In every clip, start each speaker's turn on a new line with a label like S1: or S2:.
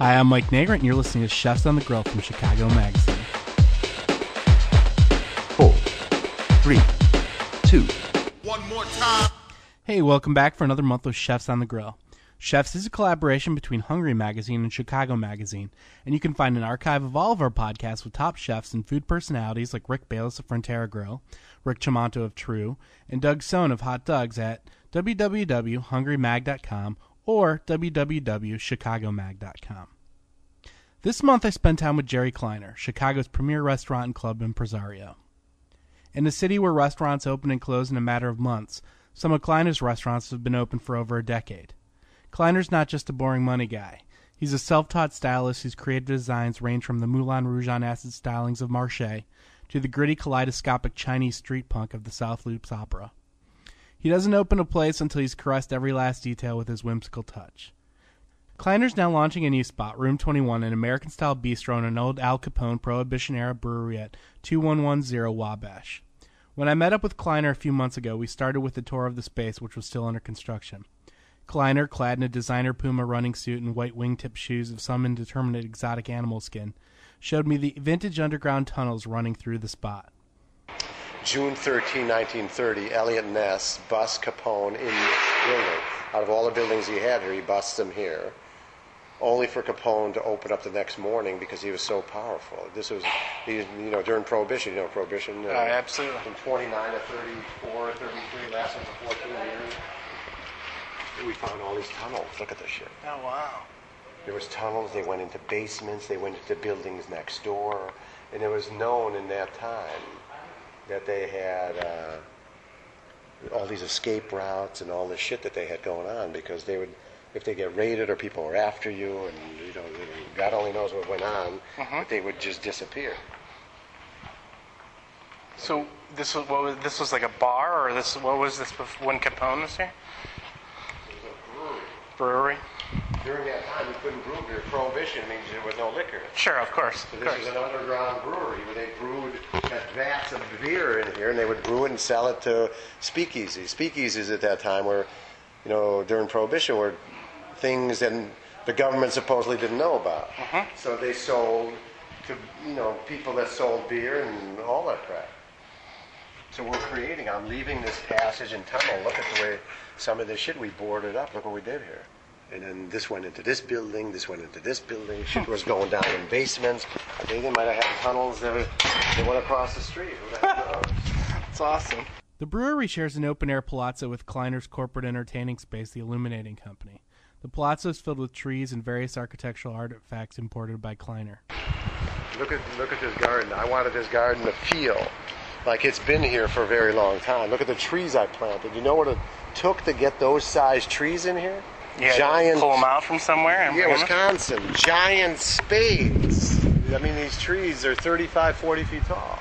S1: Hi, I'm Mike Nagrant, and you're listening to Chefs on the Grill from Chicago Magazine.
S2: 4, 3, 2.
S3: One more time.
S1: Hey, welcome back for another month of Chefs on the Grill. Chefs is a collaboration between Hungry Magazine and Chicago Magazine, and you can find an archive of all of our podcasts with top chefs and food personalities like Rick Bayless of Frontera Grill, Rick Chiamonto of True, and Doug Sohn of Hot Dogs at www.hungrymag.com or www.chicagomag.com. This month I spent time with Jerry Kleiner, Chicago's premier restaurant and club impresario. In a city where restaurants open and close in a matter of months, some of Kleiner's restaurants have been open for over a decade. Kleiner's not just a boring money guy. He's a self-taught stylist whose creative designs range from the Moulin Rouge on acid stylings of Marche to the gritty kaleidoscopic Chinese street punk of the South Loops Opera. He doesn't open a place until he's caressed every last detail with his whimsical touch. Kleiner's now launching a new spot, Room 21, an American-style bistro in an old Al Capone Prohibition-era brewery at 2110 Wabash. When I met up with Kleiner a few months ago, we started with a tour of the space, which was still under construction. Kleiner, clad in a designer Puma running suit and white wingtip shoes of some indeterminate exotic animal skin, showed me the vintage underground tunnels running through the spot.
S4: June 13, 1930, Elliot Ness busts Capone in this building. Out of all the buildings he had here, he busts them here, only for Capone to open up the next morning because he was so powerful. This was, during Prohibition, Prohibition.
S5: Absolutely.
S4: From 29 to 34, 33, last one for 14 years. We found all these tunnels. Look at this shit.
S5: Oh, wow.
S4: There was tunnels, they went into basements, they went into buildings next door, and it was known in that time that they had all these escape routes and all this shit that they had going on, because they would, if they get raided or people were after you, and God only knows what went on, but they would just disappear.
S5: So this was like a bar, or what was this when Capone was here?
S4: It was a
S5: Brewery.
S4: During that time, we couldn't brew beer. Prohibition means there was no liquor.
S5: Sure, of course.
S4: So this was an underground brewery where they brewed vats of beer in here, and they would brew it and sell it to speakeasies. Speakeasies at that time were, during Prohibition, were things that the government supposedly didn't know about. So they sold to, people that sold beer and all that crap. So I'm leaving this passage and tunnel. Look at the way some of this shit we boarded up. Look what we did here. And then this went into this building, this went into this building. Shit was going down in basements. I think they might have had tunnels that went across the street. Who the hell knows?
S5: That's awesome.
S1: The brewery shares an open-air palazzo with Kleiner's corporate entertaining space, the Illuminating Company. The palazzo is filled with trees and various architectural artifacts imported by Kleiner.
S4: Look at this garden. I wanted this garden to feel like it's been here for a very long time. Look at the trees I planted. You know what it took to get those size trees in here?
S5: Yeah,
S4: giant,
S5: pull them out from somewhere?
S4: Wisconsin. Giant spades. I mean, these trees are 35, 40 feet tall.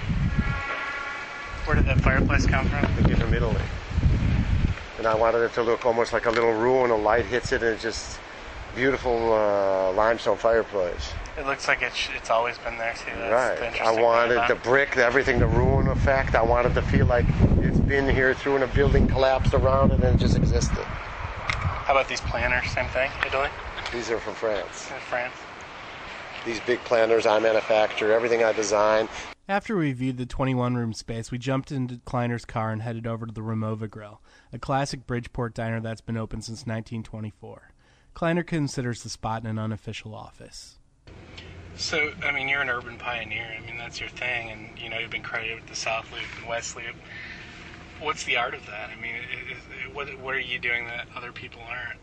S5: Where did that fireplace come from?
S4: I think it's from Italy. And I wanted it to look almost like a little ruin. The light hits it, and it's just beautiful limestone fireplace.
S5: It looks like it's always been there, too. That's
S4: right.
S5: the interesting
S4: I wanted
S5: thing
S4: the brick, everything, the ruin effect. I wanted to feel like it's been here through and a building collapsed around it and it just existed.
S5: How about these planters? Same thing? Italy?
S4: These are from France.
S5: France.
S4: These big planters I manufacture, everything I design.
S1: After we viewed the 21-room space, we jumped into Kleiner's car and headed over to the Ramova Grill, a classic Bridgeport diner that's been open since 1924. Kleiner considers the spot an unofficial office.
S5: So, you're an urban pioneer. That's your thing, and, you've been credited with the South Loop and West Loop. What's the art of that? What are you doing that other people aren't?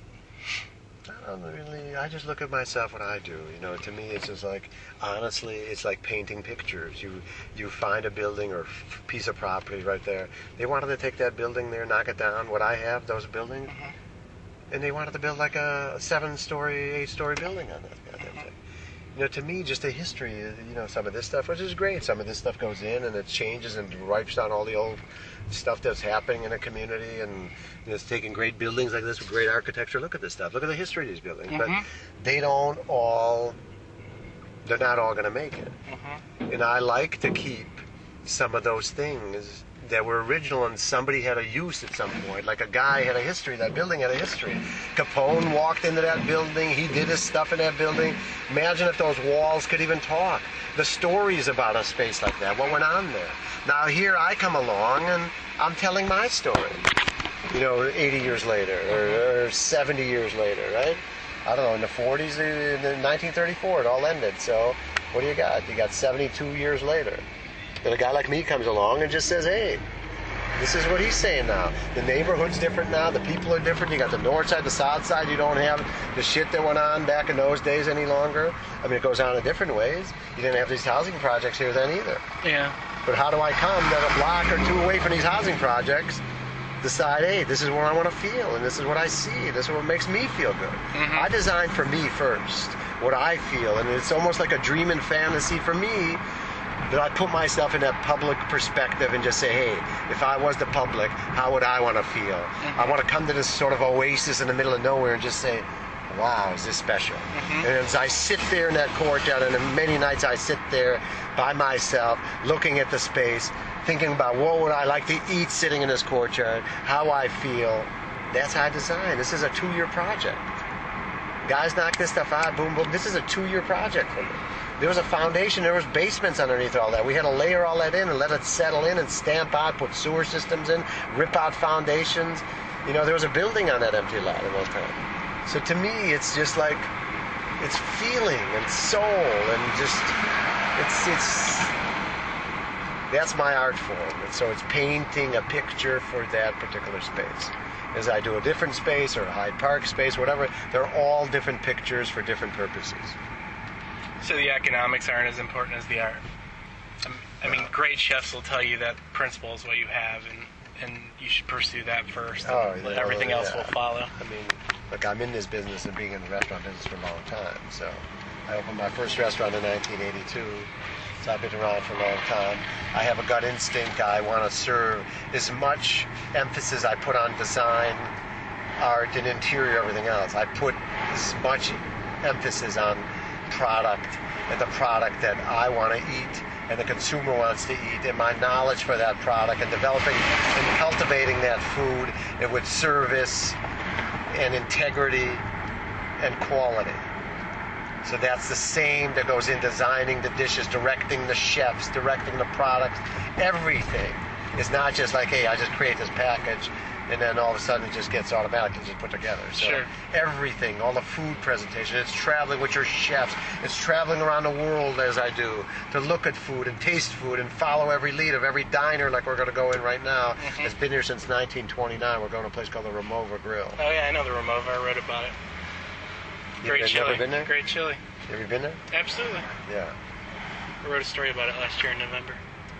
S4: I just look at myself when I do. To me, it's just like, honestly, it's like painting pictures. You find a building or piece of property right there. They wanted to take that building there, knock it down. What I have, those buildings, and they wanted to build like a 7-story, 8-story building on that goddamn thing. To me, just a history, some of this stuff, which is great. Some of this stuff goes in and it changes and wipes down all the old stuff that's happening in a community, and it's taking great buildings like this with great architecture. Look at this stuff. Look at the history of these buildings. But they're not all going to make it. And I like to keep some of those things that were original and somebody had a use at some point. Like a guy had a history, that building had a history. Capone walked into that building, he did his stuff in that building. Imagine if those walls could even talk. The stories about a space like that, what went on there. Now here I come along and I'm telling my story, 80 years later or 70 years later, right? I don't know, in the 40s, in 1934 it all ended. So what do you got? You got 72 years later. And a guy like me comes along and just says, hey, this is what he's saying now. The neighborhood's different now. The people are different. You got the north side, the south side. You don't have the shit that went on back in those days any longer. I mean, it goes on in different ways. You didn't have these housing projects here then either.
S5: Yeah.
S4: But how do I come that a block or two away from these housing projects decide, hey, this is what I want to feel, and this is what I see. This is what makes me feel good.
S5: Mm-hmm.
S4: I design for me first, what I feel. And it's almost like a dream and fantasy for me that I put myself in that public perspective and just say, hey, if I was the public, how would I want to feel?
S5: Mm-hmm.
S4: I want to come to this sort of oasis in the middle of nowhere and just say, wow, is this special?
S5: Mm-hmm.
S4: And as I sit there in that courtyard, and many nights I sit there by myself, looking at the space, thinking about what would I like to eat sitting in this courtyard, how I feel. That's how I design. This is a 2-year project. Guys knock this stuff out, boom, boom. This is a 2-year project for me. There was a foundation, there was basements underneath all that. We had to layer all that in and let it settle in and stamp out, put sewer systems in, rip out foundations. There was a building on that empty lot in those times. So to me, it's just like, it's feeling and soul and just, it's that's my art form. And so it's painting a picture for that particular space. As I do a different space or a Hyde Park space, whatever, they're all different pictures for different purposes.
S5: So the economics aren't as important as the art. I mean, great chefs will tell you that principle is what you have, and you should pursue that first, and everything else will follow.
S4: I mean, look, I'm in this business and being in the restaurant business for a long time. So I opened my first restaurant in 1982. So I've been around for a long time. I have a gut instinct. I want to serve. As much emphasis I put on design, art, and interior, everything else, I put as much emphasis on product and the product that I want to eat and the consumer wants to eat, and my knowledge for that product, and developing and cultivating that food and with service and integrity and quality. So that's the same that goes in designing the dishes, directing the chefs, directing the products. Everything is not just like, hey, I just create this package and then all of a sudden it just gets automatically just put together. So
S5: sure.
S4: Everything, all the food presentation, it's traveling with your chefs. It's traveling around the world as I do to look at food and taste food and follow every lead of every diner like we're going to go in right now.
S5: Mm-hmm.
S4: It's been here since 1929. We're going to a place called the Ramova Grill.
S5: Oh yeah, I know the Ramova. I read about it. Great
S4: You've
S5: chili.
S4: never been there?
S5: Great chili.
S4: Have you been there?
S5: Absolutely.
S4: Yeah.
S5: I wrote a story about it last year in November.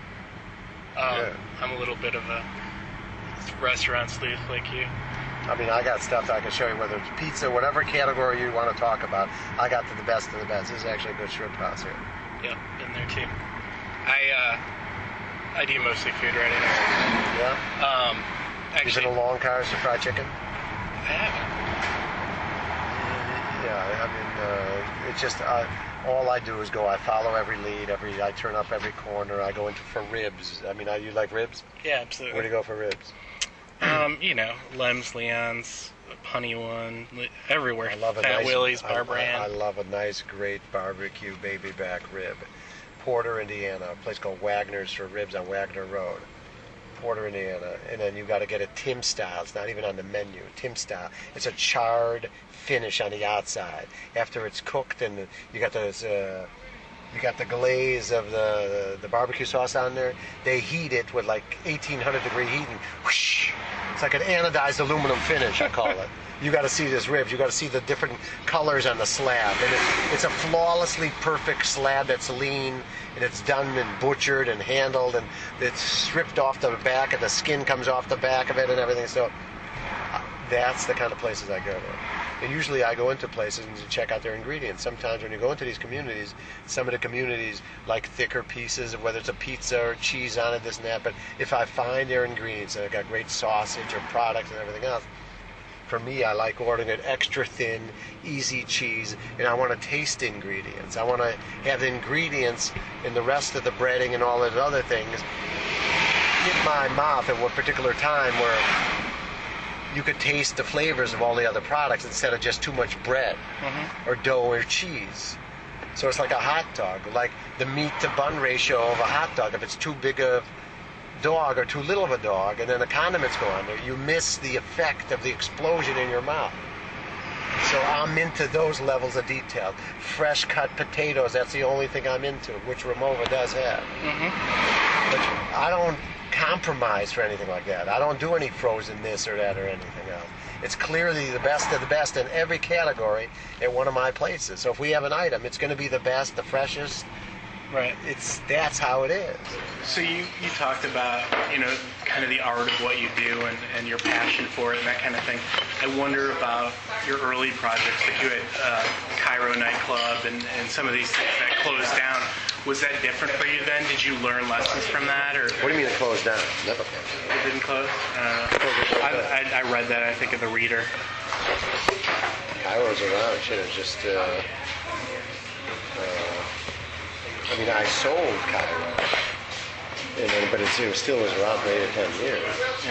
S5: I'm a little bit of a restaurant sleuth like you.
S4: I mean, I got stuff that I can show you, whether it's pizza, whatever category you want to talk about. I got to the best of the best. This is actually a good shrimp house here.
S5: Yep, been there too. I do mostly food right now.
S4: Yeah?
S5: Actually,
S4: you been to Long Cars for fried chicken?
S5: I haven't.
S4: Yeah, I mean, it's just all I do is go. I follow every lead. I turn up every corner. I go into for ribs. I mean, you like ribs?
S5: Yeah, absolutely.
S4: Where do you go for ribs?
S5: Lems, Leon's, Honey One, everywhere.
S4: I love a
S5: Fat
S4: nice,
S5: Willie's, Barbara Ann.
S4: I love a nice, great barbecue baby back rib. Porter, Indiana, a place called Wagner's for ribs on Wagner Road. Porter, Indiana, and then you got to get a Tim style. It's not even on the menu. Tim style. It's a charred finish on the outside. After it's cooked, and you got those, you got the glaze of the barbecue sauce on there. They heat it with like 1800 degree heat, and whoosh! It's like an anodized aluminum finish, I call it. You got to see this ribs. You got to see the different colors on the slab, and it's a flawlessly perfect slab that's lean, and it's done and butchered and handled, and it's stripped off the back, and the skin comes off the back of it and everything. So that's the kind of places I go to. And usually I go into places and check out their ingredients. Sometimes when you go into these communities, some of the communities like thicker pieces, whether it's a pizza or cheese on it, this and that. But if I find their ingredients and I've got great sausage or products and everything else, for me, I like ordering it extra thin, easy cheese, and I want to taste ingredients. I want to have the ingredients and the rest of the breading and all those other things hit my mouth at one particular time where you could taste the flavors of all the other products instead of just too much bread or dough or cheese. So it's like a hot dog, like the meat to bun ratio of a hot dog. If it's too big a dog or too little of a dog, and then the condiments go on there, you miss the effect of the explosion in your mouth. So I'm into those levels of detail. Fresh cut potatoes, that's the only thing I'm into, which Ramova does have. But I don't compromise for anything like that. I don't do any frozen this or that or anything else. It's clearly the best of the best in every category at one of my places. So if we have an item, it's going to be the best, the freshest.
S5: Right.
S4: That's how it is.
S5: So you talked about, kind of the art of what you do and your passion for it and that kind of thing. I wonder about your early projects, like you had Cairo nightclub and some of these things that closed down. Was that different for you then? Did you learn lessons from that? Or
S4: what do you mean it closed down? Never closed.
S5: It didn't close? I read that, I think, in the Reader.
S4: Cairo's around. Shit, it's just... I sold Cairo, but it still was around for 8 or 10 years.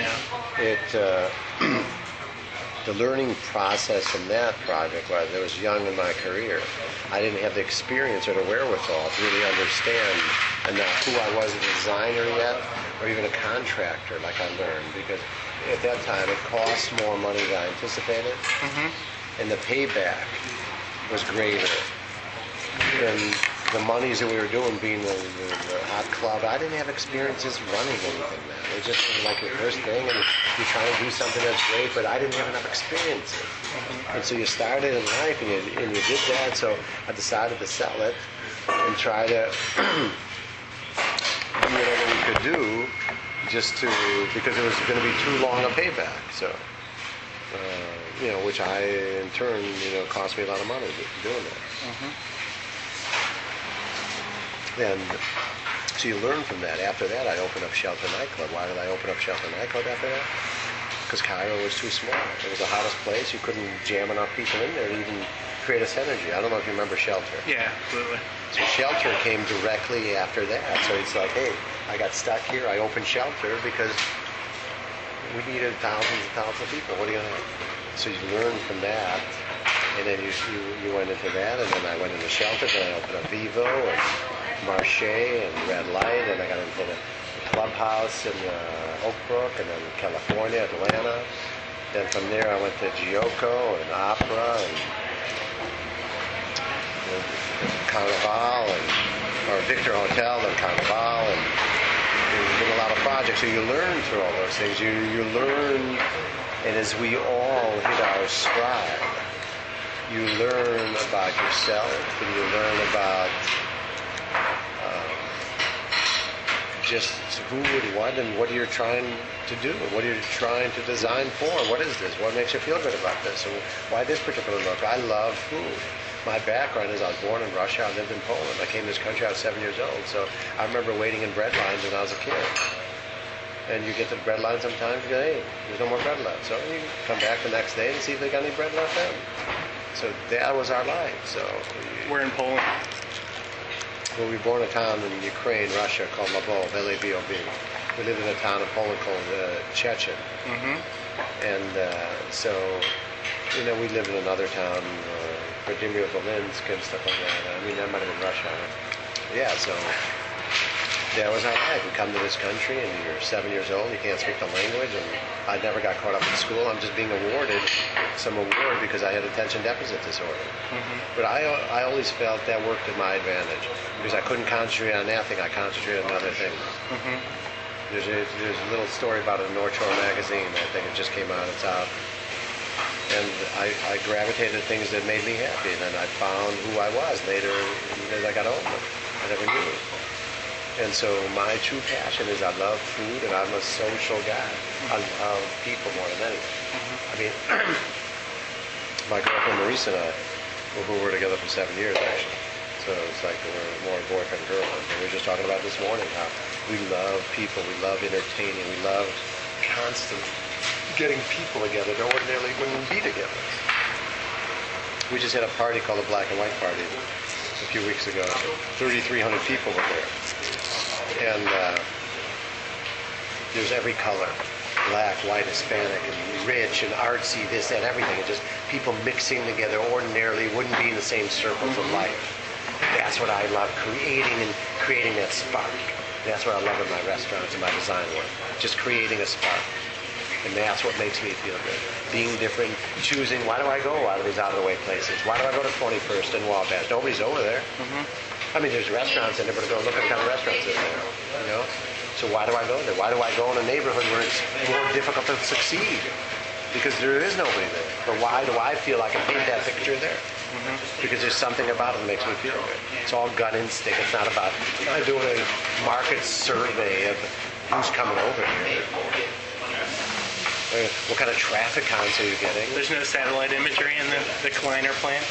S5: Yeah.
S4: The learning process from that project was I was young in my career. I didn't have the experience or the wherewithal to really understand enough who I was as a designer yet, or even a contractor like I learned, because at that time it cost more money than I anticipated, and the payback was greater. And the monies that we were doing, being the hot club, I didn't have experiences running anything then. It just was like your first thing, and you're trying to do something that's great, but I didn't have enough experience. And so you started in life, and you did that, so I decided to sell it and try to do whatever we could do because it was going to be too long a payback. So, which in turn, cost me a lot of money doing that. And so you learn from that. After that, I opened up Shelter Nightclub. Why did I open up Shelter Nightclub after that? Because Cairo was too small. It was the hottest place. You couldn't jam enough people in there to even create a synergy. I don't know if you remember Shelter.
S5: Yeah, absolutely.
S4: So Shelter came directly after that. So it's like, hey, I got stuck here. I opened Shelter because we needed thousands and thousands of people. What are you going to do? So you learn from that. And then you went into that. And then I went into Shelter. Then I opened up Vivo and Marche and Red Light, and I got into the Clubhouse in Oak Brook, and then California, Atlanta. Then from there I went to Gioco and Opera and Carnival or Victor Hotel and Carnival, and there's been a lot of projects. So you learn through all those things. You learn, and as we all hit our stride, you learn about yourself, and you learn about just who and what you're trying to do, and what you're trying to design for. What is this? What makes you feel good about this? And why this particular look? I love food. My background is I was born in Russia. I lived in Poland. I came to this country. I was 7 years old. So I remember waiting in bread lines when I was a kid. And you get to the bread line sometimes, you go, hey, there's no more bread left. So you come back the next day and see if they got any bread left then. So that was our life. So
S5: we're in Poland.
S4: Well, we were born in a town in Ukraine, Russia, called Labov, L-A-B-O-V. We lived in a town in Poland called Chechen. And so, we lived in another town, Vladimir Volinsk and stuff like that. That might have been Russia. Yeah, so that was our life. We come to this country, and you're 7 years old, you can't speak the language, and I never got caught up in school. I'm just being awarded some award because I had attention deficit disorder. But I always felt that worked to my advantage because I couldn't concentrate on that thing. I concentrated on other things. There's a little story about it in North Shore magazine. I think it just came out. It's out. And I gravitated to things that made me happy, and then I found who I was later as I got older. I never knew. And so my true passion is I love food, and I'm a social guy. I love people more than anything. My girlfriend Marisa and I, we were together for 7 years actually. So it's like we're more boyfriend and girlfriend. And we were just talking about this morning how we love people, we love entertaining, we love constantly getting people together that ordinarily wouldn't be together. We just had a party called the Black and White Party a few weeks ago. 3,300 people were there. And there's every color. Black, white, Hispanic, and rich, and artsy, this, that, everything. It's just people mixing together ordinarily wouldn't be in the same circles of life. That's what I love, creating that spark. That's what I love in my restaurants and my design work. Just creating a spark. And that's what makes me feel good. Being different, choosing, why do I go out of these out-of-the-way places? Why do I go to 21st and Wabash? Nobody's over there. I mean, there's restaurants in there, but go look at the kind of restaurants that are there, you know? So why do I go there? Why do I go in a neighborhood where it's more difficult to succeed? Because there is nobody there. But why do I feel I can paint that picture there? Because there's something about it that makes me feel good. It's all gut instinct. It's not about doing a market survey of who's coming over here. What kind of traffic counts are you getting?
S5: There's no satellite imagery in the Kleiner plant?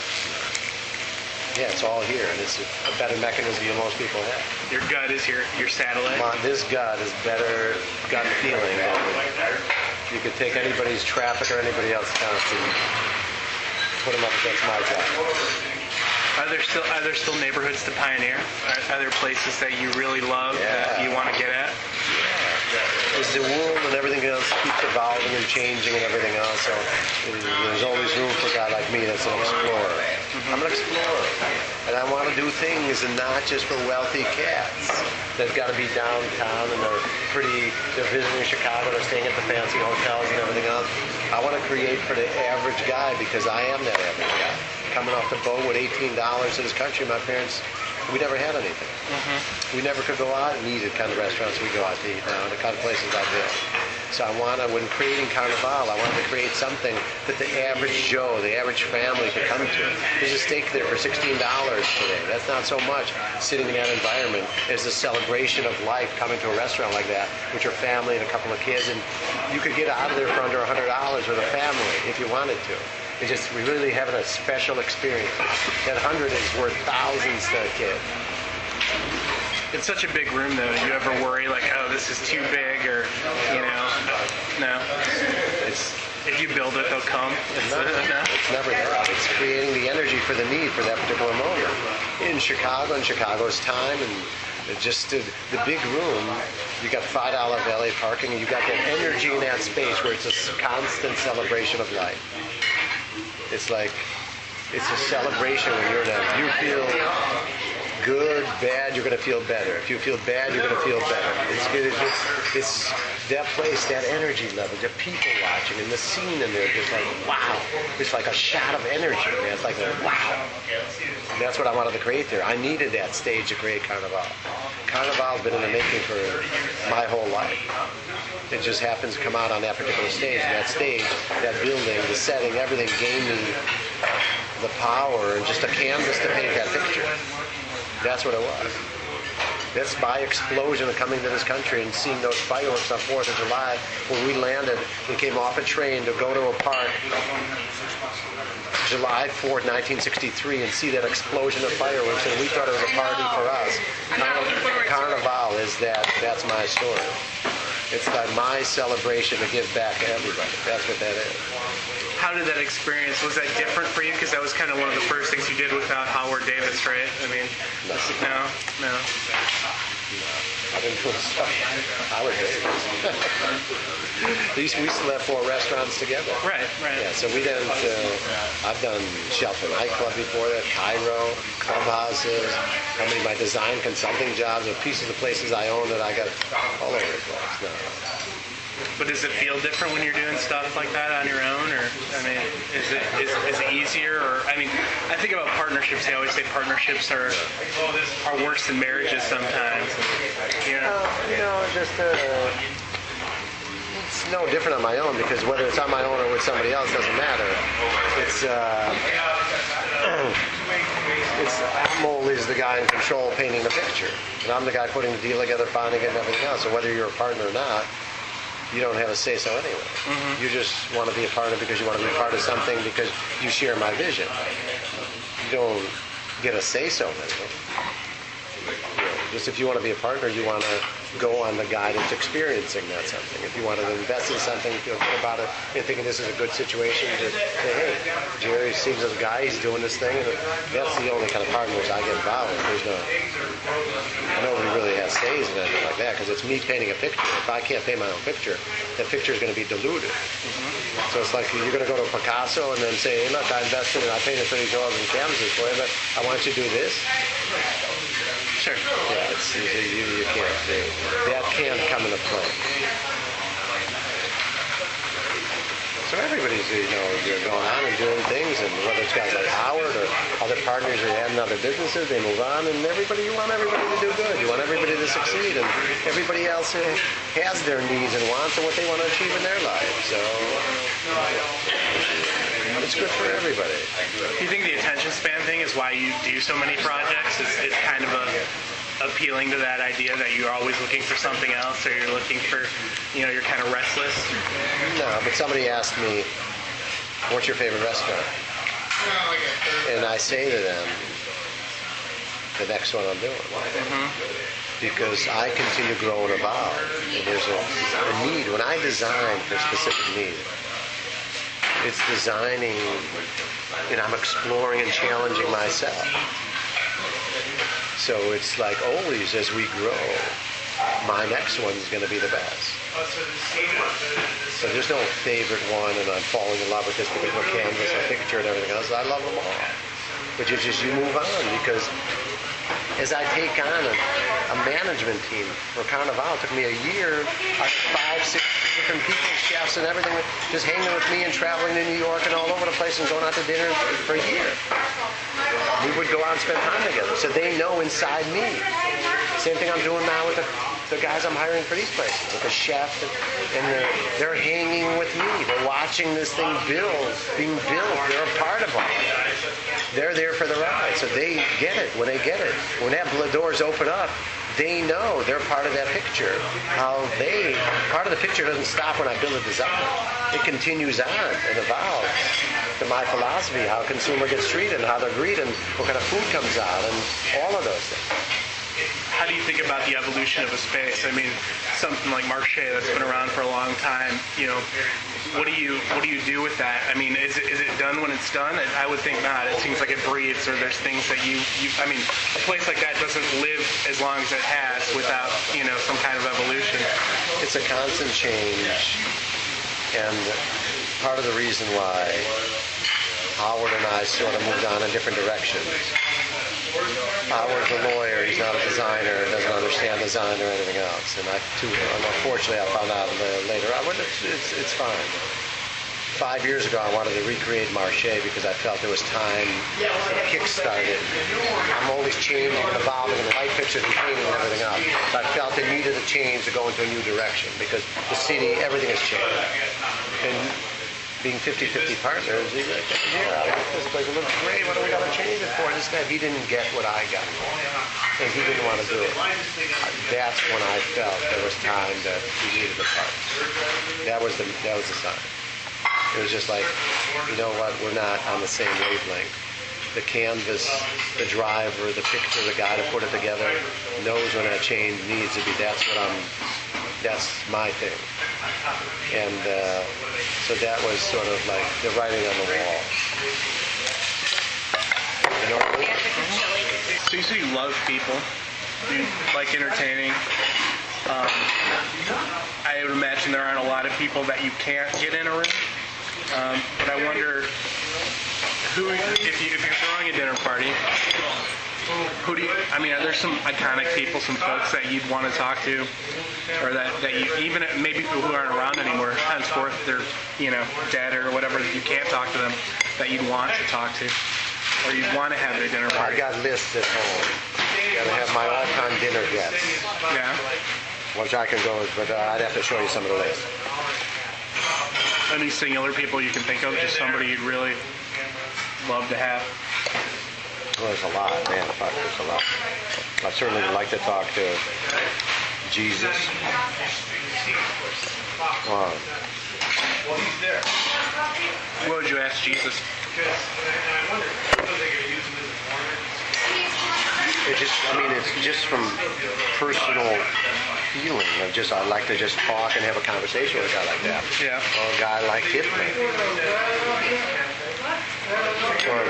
S4: Yeah, it's all here, and it's a better mechanism than most people have.
S5: Your gut is your satellite?
S4: This gut is better gut feeling than you could take anybody's traffic or anybody else's counts and put them up against my gut.
S5: Are there still neighborhoods to pioneer? Are there places that you really love that you want to get at?
S4: As the world and everything else keeps evolving and changing and everything else, so there's always room for a guy like me that's an explorer. I'm an explorer, and I want to do things, and not just for wealthy cats that've got to be downtown and they're visiting Chicago, they're staying at the fancy hotels and everything else. I want to create for the average guy, because I am that average guy. Coming off the boat with $18 in this country, my parents, we never had anything. We never could go out and eat at kind of restaurants we go out to eat now, and the kind of places I did. So when creating Carnival, I wanted to create something that the average Joe, the average family could come to. There's a steak there for $16 today. That's not so much sitting in that environment as a celebration of life coming to a restaurant like that with your family and a couple of kids, and you could get out of there for under $100 with a family if you wanted to. It's just we're really having a special experience. That 100 is worth thousands to a kid.
S5: It's such a big room, though. Do you ever worry, like, oh, this is too big, or, you know, no? If you build it, they'll come.
S4: It's never that. It's creating the energy for the need for that particular moment. In Chicago, in Chicago's time, and just the big room, you got $5 valet parking, and you got that energy in that space where it's a constant celebration of life. It's like, it's a celebration when you're there. You feel good, bad, you're going to feel better. If you feel bad, you're going to feel better. It's that place, that energy level, the people watching, and the scene in there, just like, wow. It's like a shot of energy, man. It's like, wow. And that's what I wanted to create there. I needed that stage to create Carnival. Carnival's been in the making for my whole life. It just happens to come out on that particular stage. And that stage, that building, the setting, everything gave me the power and just a canvas to paint that picture. That's what it was. That's my explosion of coming to this country and seeing those fireworks on 4th of July when we landed. We came off a train to go to a park July 4th, 1963, and see that explosion of fireworks, and we thought it was a party for us. Carnival is that's my story. It's like my celebration to give back to everybody. That's what that is.
S5: How did that experience, was that different for you? Because that was kind of one of the first things you did without Howard Davis, right? I mean, no.
S4: I didn't do stuff. Howard Davis. We still have 4 restaurants together.
S5: Right.
S4: Yeah, so we didn't, I've done Shelter Nightclub before that, Cairo, clubhouses, how many of my design consulting jobs, or pieces of places I own that I got all over the place. No.
S5: But does it feel different when you're doing stuff like that on your own, or I mean, is it easier? Or I mean, I think about partnerships. They always say partnerships are worse than marriages sometimes. You know,
S4: it's no different on my own, because whether it's on my own or with somebody else doesn't matter. I'm always the guy in control painting the picture, and I'm the guy putting the deal together, finding it, and everything else. So whether you're a partner or not, you don't have a say-so anyway. You just want to be a partner because you want to be part of something because you share my vision. You don't get a say-so in it. Just if you want to be a partner, you want to go on the guy that's experiencing that something. If you want to invest in something, feel good about it, and thinking this is a good situation, just say, hey, Jerry seems as a guy, he's doing this thing, and that's the only kind of partners I get involved with. Nobody really has stays in anything like that, because it's me painting a picture. If I can't paint my own picture, that picture is going to be diluted. Mm-hmm. So it's like you're going to go to Picasso and then say, hey, look, I invested and I painted 30 drawings and canvases for you, but I want you to do this.
S5: Sure.
S4: Yeah, you can't do that. Can't come into play. So everybody's, they're going on and doing things, and whether it's guys like Howard or other partners who have other businesses, they move on, and you want everybody to do good. You want everybody to succeed, and everybody else has their needs and wants and what they want to achieve in their lives. So it's good for everybody.
S5: Do you think the attention span thing is why you do so many projects? It's kind of appealing to that idea that you're always looking for something else, or you're looking for, you're kind of restless?
S4: No, but somebody asked me, what's your favorite restaurant? And I say to them, the next one I'm doing. Mm-hmm. Because I continue to grow and evolve. And there's a need. When I design for a specific need, it's designing, and I'm exploring and challenging myself. So it's like always, as we grow, my next one's going to be the best. So there's no favorite one, and I'm falling in love with this particular canvas or picture and everything else. I love them all. But you move on, because as I take on a management team for Carnival, it took me a year, 5, 6 different people, chefs and everything, just hanging with me and traveling to New York and all over the place and going out to dinner for a year. We would go out and spend time together. So they know inside me. Same thing I'm doing now with the guys I'm hiring for these places, with the chef, and they're hanging with me. They're watching this thing being built. They're a part of it. They're there for the ride, so they get it when they get it. When that doors open up, they know they're part of that picture. Part of the picture doesn't stop when I build a design. It continues on and evolves to my philosophy, how a consumer gets treated and how they're greeted and what kind of food comes out and all of those things.
S5: How do you think about the evolution of a space? I mean, something like Marche that's been around for a long time, what do you do with that? I mean, is it done when it's done? I would think not. It seems like it breathes, or there's things that a place like that doesn't live as long as it has without, some kind of evolution.
S4: It's a constant change, and part of the reason why Howard and I sort of moved on in different directions. Howard's a lawyer, he's not a designer, doesn't understand design or anything else. And unfortunately, I found out later on, it's fine. 5 years ago, I wanted to recreate Marche because I felt there was time to kickstart it. I'm always changing and evolving in the light pictures and painting and everything else. So I felt it needed a change to go into a new direction because the city, everything has changed. And being 50-50 partners, he's like, this place looks great, what do we got to change it for? Instead, he didn't get what I got. And he didn't want to do it. That's when I felt there was time that we needed a partner. That was the sign. It was just like, you know what, we're not on the same wavelength. The canvas, the driver, the picture, the guy to put it together knows when that change needs to be. That's my thing. And so that was sort of like the writing on the wall.
S5: So you say you love people. You like entertaining. I would imagine there aren't a lot of people that you can't get in a room. But I wonder if you're throwing a dinner party, are there some iconic people, some folks that you'd want to talk to, or that you, even maybe people who aren't around anymore, henceforth they're, dead or whatever, you can't talk to them, that you'd want to talk to, or you'd want to have at a dinner party?
S4: I got lists at home. I have my all-time dinner guests.
S5: Yeah.
S4: Which I can go with, but I'd have to show you some of the lists.
S5: Any singular people you can think of, just somebody you'd really love to have?
S4: Well, there's a lot, man. Fuck, there's a lot. I certainly would like to talk to Jesus.
S5: What would you ask Jesus?
S4: it's just from personal feeling of just, I'd like to just talk and have a conversation with a guy like that.
S5: Yeah.
S4: Or a guy like Hitler. Or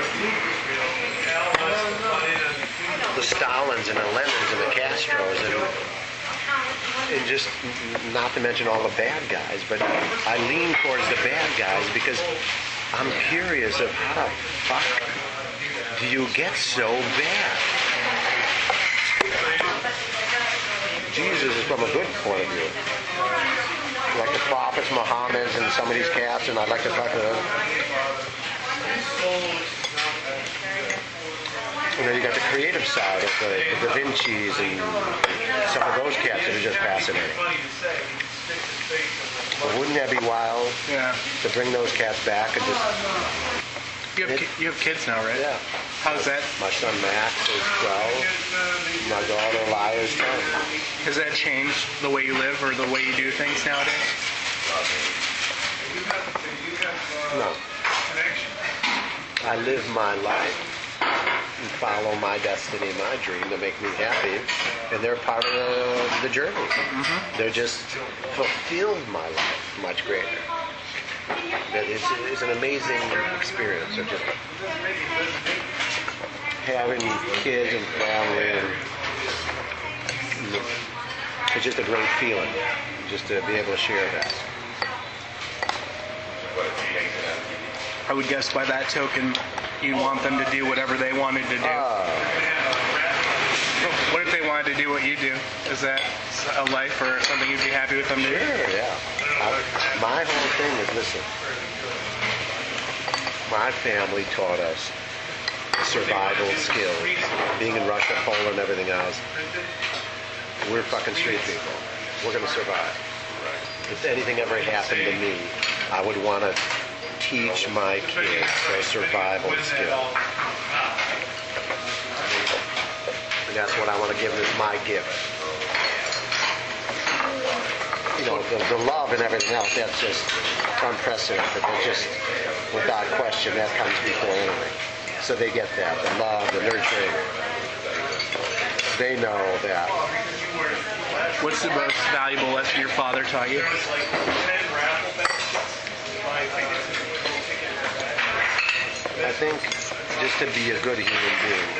S4: the Stalins and the Lenins and the Castros and just not to mention all the bad guys, but I lean towards the bad guys because I'm curious of how the fuck do you get so bad? Jesus is from a good point of view. Like the prophets, Muhammad, and some of these cats, and I'd like to talk to them. And then you got the creative side of the Da Vinci's and some of those cats that are just fascinating. But wouldn't that be wild?
S5: Yeah.
S4: To bring those cats back and just...
S5: You have kids now, right?
S4: Yeah.
S5: How's that?
S4: My son Max is 12. My daughter Laya is 10.
S5: Has that changed the way you live or the way you do things nowadays?
S4: No. I live my life and follow my destiny, my dream to make me happy, and they're part of the journey. Mm-hmm. They're just fulfilled my life much greater. It's an amazing experience of just having kids and family, and it's just a great feeling just to be able to share that.
S5: I would guess by that token, you'd want them to do whatever they wanted to do. What if they wanted to do what you do? Is that a life or something you'd be happy with them to do?
S4: Sure, yeah. My whole thing is, listen, my family taught us survival skills. Being in Russia, Poland, everything else, we're fucking street people. We're going to survive. If anything ever happened to me, I would want to teach my kids those survival skills. And that's what I want to give as my gift. You know, the love and everything else, that's just unprecedented. That's just, without question, that comes before anything. So they get that, the love, the nurturing. They know that.
S5: What's the most valuable lesson your father taught you?
S4: I think just to be a good human being.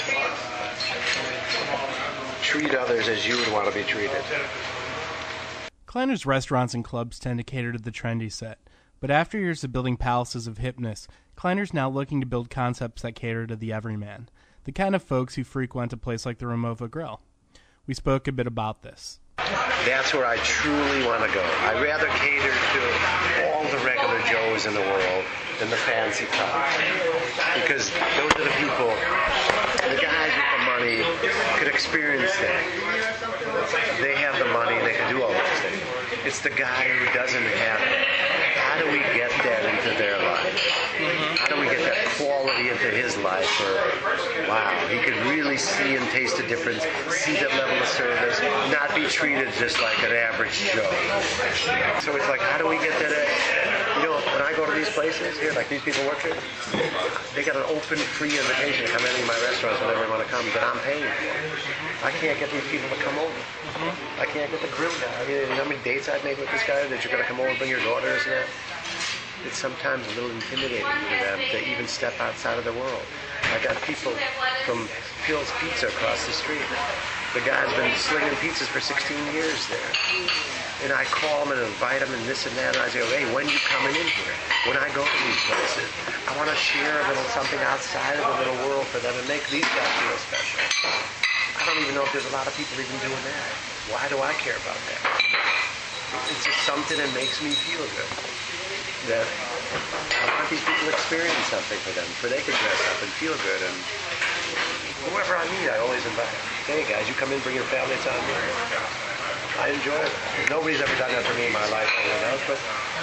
S4: Treat others as you would want to be treated.
S1: Kleiner's restaurants and clubs tend to cater to the trendy set, but after years of building palaces of hipness, Kleiner's now looking to build concepts that cater to the everyman, the kind of folks who frequent a place like the Ramova Grill. We spoke a bit about this.
S4: That's where I truly want to go. I'd rather cater to all the regular Joes in the world than the fancy types. Because those are the people, the guys with the money could experience that. They have the money, they can do all those things. It's the guy who doesn't have it. How do we get that into their life? How do we get that quality into his life? Or, wow, he could really see and taste the difference, see that level of service, not be treated just like an average Joe. So it's like, how do we get that? You know, when I go to these places here, like these people work here, they got an open, free invitation to come into my restaurants whenever they want to come that I'm paying for. I can't get these people to come over. I can't get the grill guy. You know how many dates I've made with this guy that you're going to come over and bring your daughters and that? It's sometimes a little intimidating for them to even step outside of their world. I got people from Phil's Pizza across the street. The guy's been slinging pizzas for 16 years there. And I call him and invite him and this and that, and I say, hey, when are you coming in here? When I go to these places, I want to share a little something outside of the little world for them and make these guys feel special. I don't even know if there's a lot of people even doing that. Why do I care about that? It's just something that makes me feel good. That I want these people to experience something for them, where they can dress up and feel good. And whoever I meet, I always invite. Hey guys, you come in, bring your family, it's on me. I enjoy it. Nobody's ever done that for me in my life, anyone else, but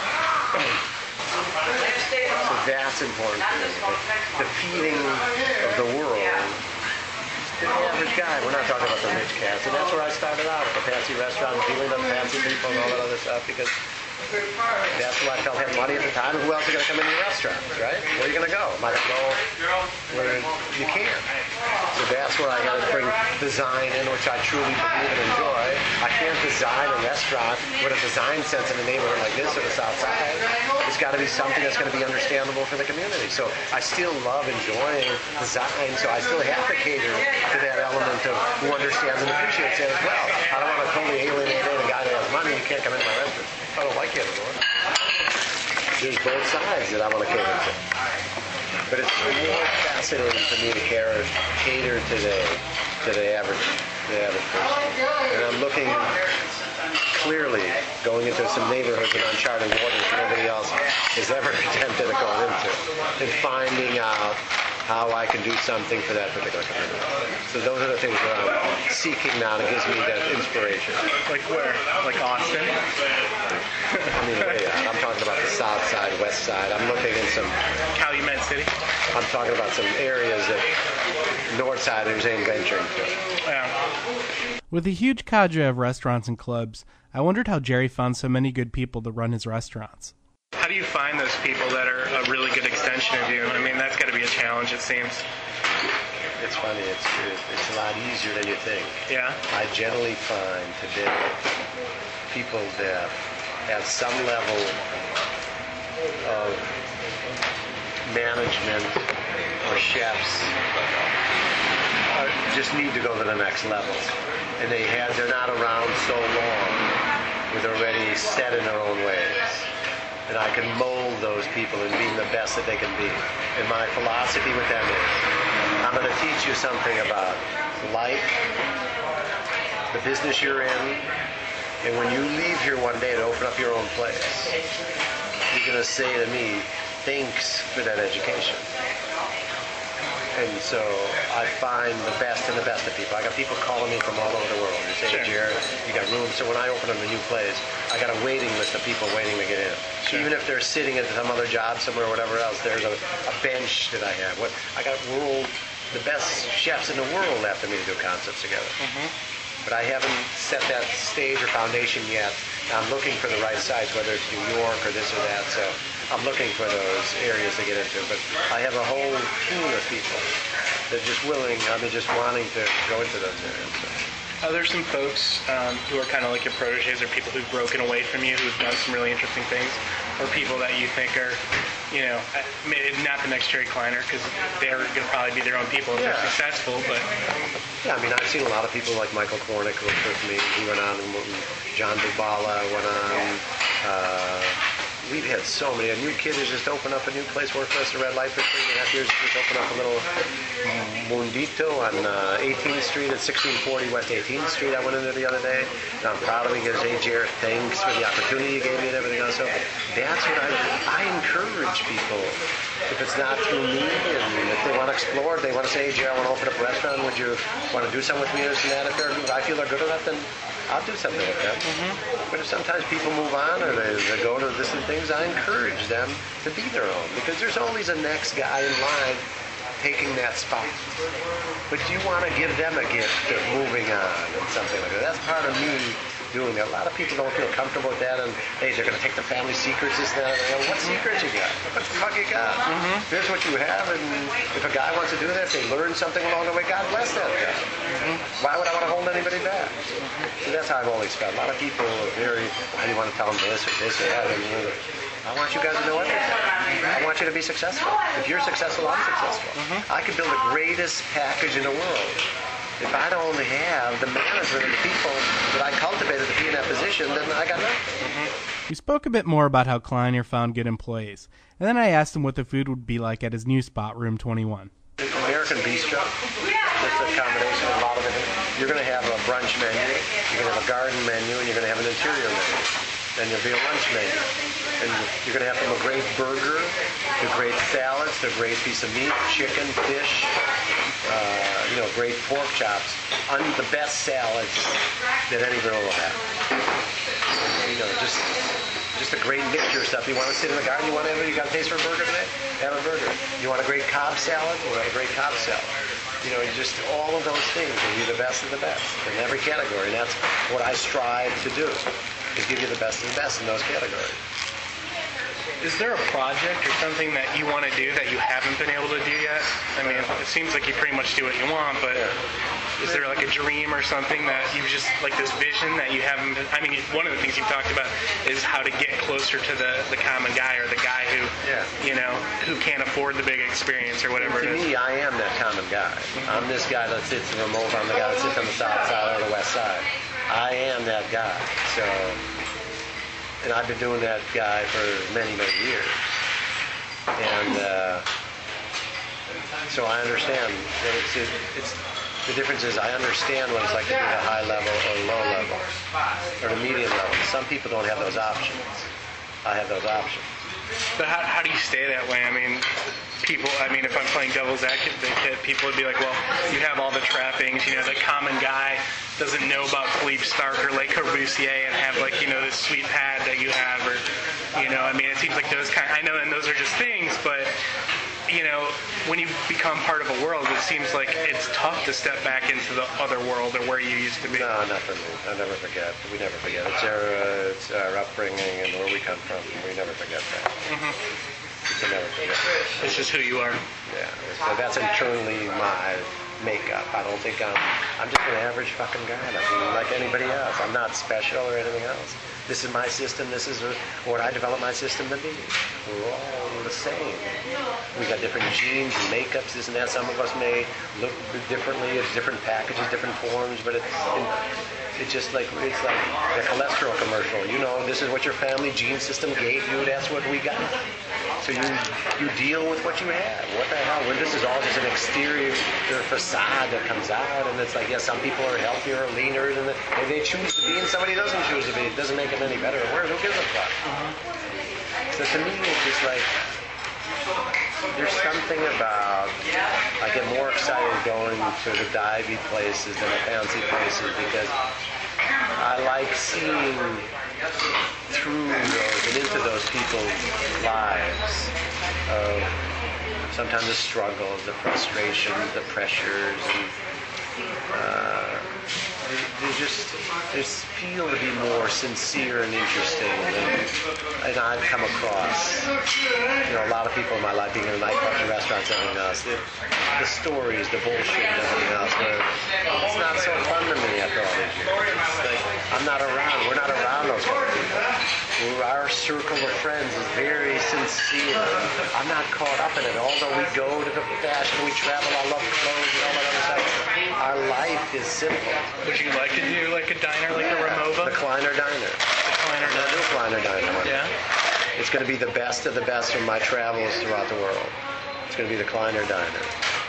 S4: so that's important for me. The feeding of the world. The average guy. We're not talking about the rich cats, and that's where I started out at the fancy restaurant, dealing with fancy people and all that other stuff, because that's who I felt had money at the time. And who else is going to come into your restaurants, right? Where are you going to go? Am I going to go where you can? So that's where I got to bring design in, which I truly believe and enjoy. I can't design a restaurant with a design sense in a neighborhood like this or the South Side. It's got to be something that's going to be understandable for the community. So I still love enjoying design, so I still have to cater to that element of who understands and appreciates it as well. I don't want to totally alienate a guy that has money. You can't come into my restaurant. I don't like it anymore. There's both sides that I want to cater to. But it's more fascinating for me to cater to the average person. And I'm looking clearly going into some neighborhoods in uncharted waters that nobody else has ever attempted to go into, and finding out how I can do something for that particular community. So those are the things that I'm seeking now, and it gives me that inspiration.
S5: Like where? Like Austin?
S4: I mean, way out. I'm talking about the South Side, West Side. I'm looking in some...
S5: Calumet City?
S4: I'm talking about some areas that North Siders ain't venturing to.
S5: Yeah.
S1: With a huge cadre of restaurants and clubs, I wondered how Jerry found so many good people to run his restaurants.
S5: How do you find those people that are a really good extension of you? I mean, that's got to be a challenge, it seems.
S4: It's funny. It's a lot easier than you think.
S5: Yeah?
S4: I generally find today people that have some level of management or chefs just need to go to the next level. And they're not around so long where they're already set in their own ways. And I can mold those people in being the best that they can be. And my philosophy with them is, I'm going to teach you something about life, the business you're in, and when you leave here one day to open up your own place, you're going to say to me, thanks for that education. And so I find the best in the best of people. I got people calling me from all over the world. They say,
S5: Sure.
S4: hey, Jared, you got room. So when I open up a new place, I got a waiting list of people waiting to get in.
S5: Sure.
S4: Even if they're sitting at some other job somewhere or whatever else, there's a bench that I have. I got the best chefs in the world after me to do concepts together.
S5: Mm-hmm.
S4: But I haven't set that stage or foundation yet. I'm looking for the right sites, whether it's New York or this or that. So I'm looking for those areas to get into. But I have a whole team of people that are just willing, just wanting to go into those areas. So.
S5: Are there some folks who are kind of like your proteges, or people who've broken away from you, who've done some really interesting things, or people that you think are, maybe not the next Jerry Kleiner, because they're going to probably be their own people if they're successful, but...
S4: Yeah, I've seen a lot of people like Michael Kornick who worked with me. He went on, and John Dubala went on. We've had so many. A new kid has just opened up a new place, worked for us at Red Light for 3.5 years. Just opened up a little Mundito on 18th Street at 1640 West 18th Street. I went in there the other day. And I'm proud of it because, hey, Jared, thanks for the opportunity you gave me and everything else. So that's what I encourage people. If it's not through me, and if they want to explore, if they want to say, hey, Jared, I want to open up a restaurant, would you want to do something with me or this and that? If I feel they're good enough, then I'll do something with them. Mm-hmm. But if sometimes people move on or they go to distant things, I encourage them to be their own, because there's always a next guy in line taking that spot. But you want to give them a gift of moving on and something like that. That's part of me doing that. A lot of people don't feel comfortable with that, and hey, they're going to take the family secrets, this and that. What secrets you got? What the fuck you got? Mm-hmm. Here's what you have, and if a guy wants to do that, if they learn something along the way, God bless that guy. Mm-hmm. Why would I want to hold anybody back? So that's how I've always felt. A lot of people are very, I want to tell them this or that. And I want you guys to know everything. I want you to be successful. If you're successful, I'm successful. I could build the greatest package in the world. If I don't have the management of the people that I cultivated to be in that position, then I got nothing.
S1: We spoke a bit more about how Kleiner found good employees, and then I asked him what the food would be like at his new spot, Room 21.
S4: American Bistro. It's a combination of a lot of it. You're going to have a brunch menu, you're going to have a garden menu, and you're going to have an interior menu. Then there'll be a lunch menu. And you're going to have from a great burger to great salads to a great piece of meat, chicken, fish, great pork chops, the best salads that any girl will have. Just a great mixture of stuff. You want to sit in the garden, you got a taste for a burger today? Have a burger. You want a great Cobb salad? You want a great Cobb salad. Just all of those things will be the best of the best in every category. And that's what I strive to do, is give you the best of the best in those categories.
S5: Is there a project or something that you want to do that you haven't been able to do yet? I mean, it seems like you pretty much do what you want, but is there like a dream or something that you just, like this vision that you haven't been, I mean, one of the things you've talked about is how to get closer to the common guy or the guy who, you know, who can't afford the big experience or whatever it is.
S4: To me, I am that common guy. I'm this guy that sits in remote. I'm the guy that sits on the south side or the west side. I am that guy. So... And I've been doing that guy for many, many years. And so I understand that it's the difference is I understand what it's like to be at a high level or low level or a medium level. Some people don't have those options. I have those options.
S5: But how do you stay that way? I mean, if I'm playing devil's advocate, people would be like, well, you have all the trappings, you know, the common guy doesn't know about Philippe Starck or Le Corbusier and have, like, you know, this sweet pad that you have, or, you know, I mean, it seems like those I know, and those are just things, but, you know, when you become part of a world, it seems like it's tough to step back into the other world or where you used to be.
S4: No, not for me. I never forget. We never forget. It's our upbringing and where we come from. We never forget that. Mm-hmm. We can never forget.
S5: It's just who you are.
S4: Yeah. So that's internally my makeup. I don't think I'm just an average fucking guy like anybody else. I'm not special or anything else. This is my system. This is what I developed my system to be. We're all the same. We got different genes and makeups, this and that. Some of us may look differently, it's different packages, different forms, but it's just like the cholesterol commercial. You know, this is what your family gene system gave you. That's what we got. So you deal with what you have. What the hell? When this is all just an exterior facade that comes out, and it's like, yeah, some people are healthier or leaner, and they choose to be, and somebody doesn't choose to be. It doesn't make them any better or worse. Who gives a fuck? So to me, it's just like there's something about I get more excited going to the divey places than the fancy places because I like seeing through those and into those people's lives of sometimes the struggles, the frustrations, the pressures, and they feel to be more sincere and interesting than I've come across. You know, a lot of people in my life, being in nightclubs and restaurants and everything else, the stories, the bullshit and everything else, but it's not so fun to me after all these years. It's like, we're not around those kind of people. Our circle of friends is very sincere. I'm not caught up in it. Although we go to the fashion, we travel, I love clothes and all that other stuff. Our life is simple.
S5: Would you like to do like a diner, like a Ramova?
S4: The Kleiner Diner.
S5: The Kleiner Diner.
S4: I'll do a Kleiner Diner.
S5: Yeah.
S4: It's going to be the best of the best from my travels throughout the world. It's going to be the Kleiner Diner.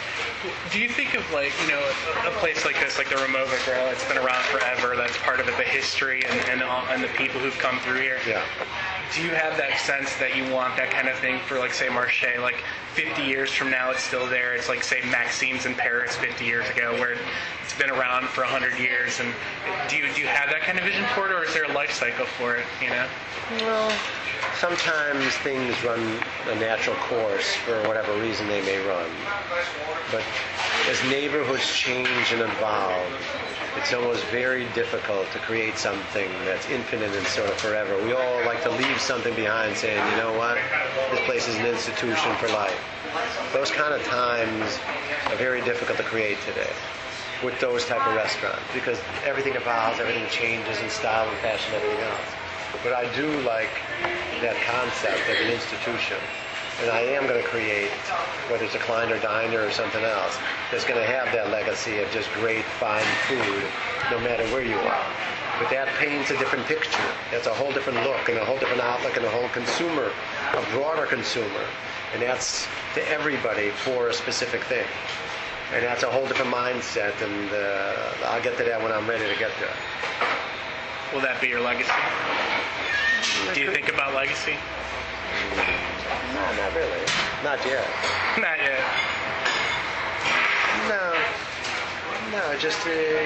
S5: Do you think of, like, you know, a place like this, like the Ramova Grill, it's been around forever, that's part of it, the history and the people who've come through here?
S4: Yeah.
S5: Do you have that sense that you want that kind of thing for, like, say, Marché? Like, 50 years from now, it's still there. It's like, say, Maxime's in Paris 50 years ago, where it's been around for 100 years. And do you have that kind of vision for it, or is there a life cycle for it, you know?
S4: Well, sometimes things run a natural course for whatever reason they may run. But as neighborhoods change and evolve, it's almost very difficult to create something that's infinite and sort of forever. We all like to leave something behind saying, you know what, this place is an institution for life. Those kind of times are very difficult to create today with those type of restaurants because everything evolves, everything changes in style and fashion and everything else. But I do like that concept of an institution. And I am going to create, whether it's a Kleiner Diner or something else, that's going to have that legacy of just great, fine food, no matter where you are. But that paints a different picture. That's a whole different look and a whole different outlook and a whole consumer, a broader consumer. And that's to everybody for a specific thing. And that's a whole different mindset, and I'll get to that when I'm ready to get there.
S5: Will that be your legacy? Do you think about legacy?
S4: No, not really. Not yet.
S5: Not yet.
S4: No, just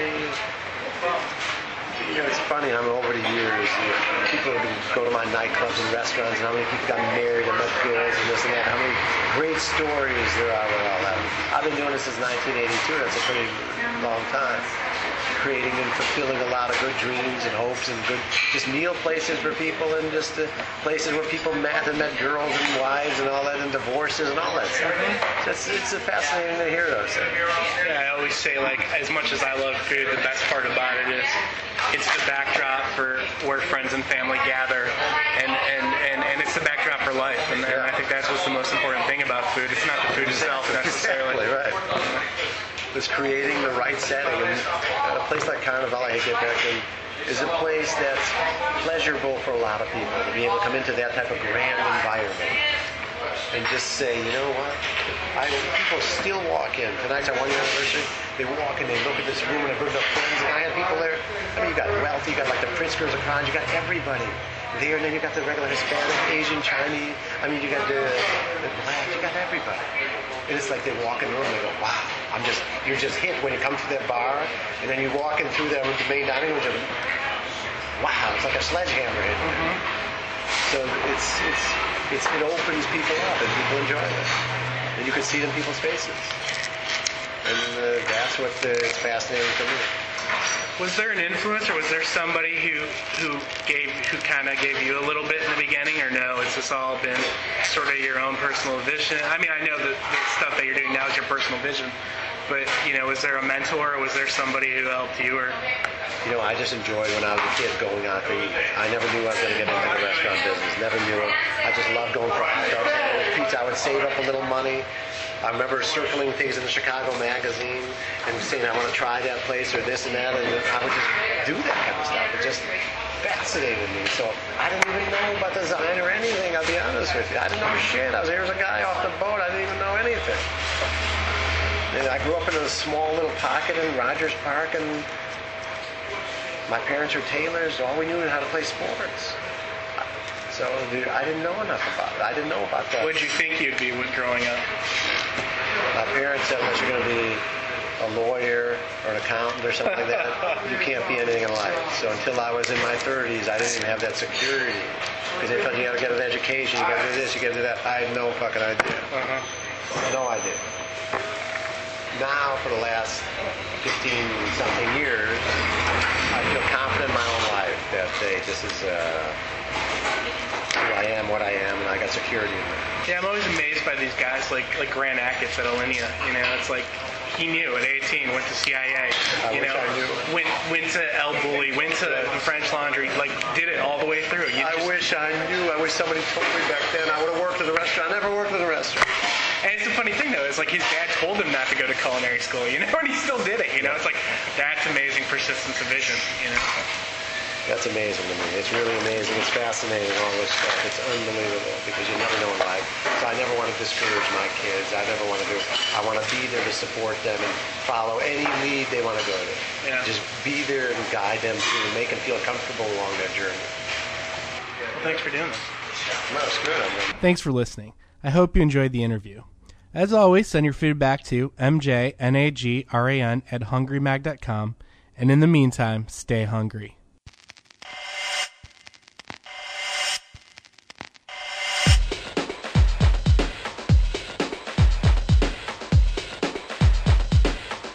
S4: you know, it's funny how over the years people go to my nightclubs and restaurants and how many people got married and met girls and this and that. How many great stories there are with all that. I've been doing this since 1982. That's a pretty long time. creating and fulfilling a lot of good dreams and hopes and good just meal places for people and just places where people met girls and wives and all that and divorces and all that stuff. It's fascinating to hear those things.
S5: Yeah, I always say, like, as much as I love food, the best part about it is it's the backdrop for where friends and family gather, and it's the backdrop for life. And I think that's what's the most important thing about food. It's not the food itself necessarily.
S4: Exactly, right. It's creating the right setting. And a place like Carnival, I hate to get back in, is a place that's pleasurable for a lot of people to be able to come into that type of grand environment and just say, you know what? People still walk in. Tonight's our 1-year anniversary. They walk in, they look at this room, and I bring up friends, and I had people there. I mean, you got wealthy, you got like the Pritzkers, the Crons, you got everybody there, and then you got the regular Hispanic, Asian, Chinese. I mean, you got the black, you got everybody. And it's like they walk in the room and they go, wow, you're just hit when you come to that bar, and then you walk in through that main dining room, and wow, it's like a sledgehammer hit. So it opens people up, and people enjoy it. And you can see it in people's faces. And that's what is fascinating for me.
S5: Was there an influence, or was there somebody who kind of gave you a little bit in the beginning, or no? Has this all been sort of your own personal vision? I mean, I know that the stuff that you're doing now is your personal vision, but was there a mentor, or was there somebody who helped you, or?
S4: I just enjoyed when I was a kid going out to eat. I never knew I was going to get into the restaurant business. Never knew it. I just loved going for hot dogs and pizza. I would save up a little money. I remember circling things in the Chicago magazine and saying I want to try that place or this and that, and I would just do that kind of stuff. It just fascinated me. So I didn't even know about design or anything, I'll be honest with you. I didn't know shit. Here's a guy off the boat. I didn't even know anything. And I grew up in a small little pocket in Rogers Park, and my parents were tailors. All we knew was how to play sports. So I didn't know enough about it. I didn't know about that.
S5: What did you think you'd be growing up?
S4: My parents said, unless you're going to be a lawyer or an accountant or something like that, you can't be anything in life. So until I was in my 30s, I didn't even have that security. Because they told you got to get an education, you got to do this, you got to do that. I had no fucking idea. No idea. Now, for the last 15-something years, I feel confident in my own life that, hey, this is who I am, what I am, and I got security in that.
S5: Yeah, I'm always amazed by these guys like Grant Achatz at Alinea. It's like he knew at 18, went to CIA,
S4: I knew.
S5: went to El Bulli, went to the French Laundry, like did it all the way through.
S4: I wish I knew. I wish somebody told me back then. I would have worked at a restaurant. I never worked at a restaurant.
S5: And it's the funny thing, though, is like his dad told him not to go to culinary school, and he still did it, It's like, that's amazing persistence of vision,
S4: That's amazing to me. It's really amazing. It's fascinating, all this stuff. It's unbelievable because you never know in life. So I never want to discourage my kids. I never want to do it. I want to be there to support them and follow any lead they want to go to.
S5: Yeah.
S4: Just be there and guide them through and make them feel comfortable along their journey.
S5: Well, thanks for doing this.
S4: No, it's good.
S1: Thanks for listening. I hope you enjoyed the interview. As always, send your feedback to mjnagran@hungrymag.com, and in the meantime, stay hungry.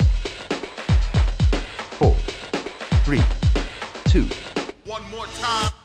S2: Four, 3, 2.
S3: One more time.